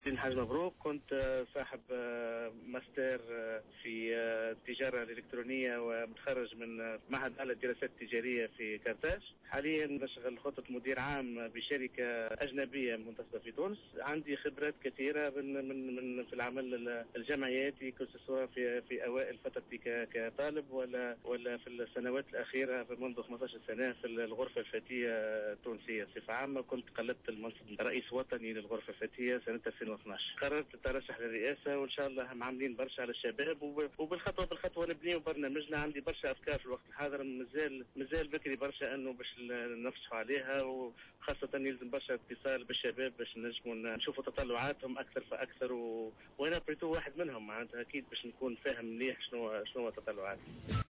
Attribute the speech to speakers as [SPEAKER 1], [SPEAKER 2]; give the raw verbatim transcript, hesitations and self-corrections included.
[SPEAKER 1] حاج مبروك. كنت صاحب ماستر في التجارة الإلكترونية ومتخرج من معهد أعلى الدراسات التجارية في كارتاج. حاليا بشتغل خطة مدير عام بشركة أجنبية منتصبة في تونس. عندي خبرات كثيرة من من من في العمل الجمعياتي، سواء في في أوائل فترتي كطالب ولا ولا في السنوات الأخيرة منذ خمسة عشر سنة في الغرفة الفتية التونسية بصفة عامة. كنت قلدت المنصب رئيس وطني للغرفة الفتية سنة ألفين واثني عشر. قررت الترشح للرئاسة، وإن شاء الله هم عاملين برشا على الشباب، وبالخطوة بالخطوة نبنيو برنامجنا. عندي برشا أفكار في الوقت الحاضر، مازال مازال بكري برشا أنه باش نفسحوا عليها، وخاصة يلزم برشا اتصال بالشباب باش نجموا نشوفوا تطلعاتهم أكثر فأكثر، و... وأنا بريتو واحد منهم معناتها أكيد باش نكون فاهم مليح شنو شنو تطلعاتي.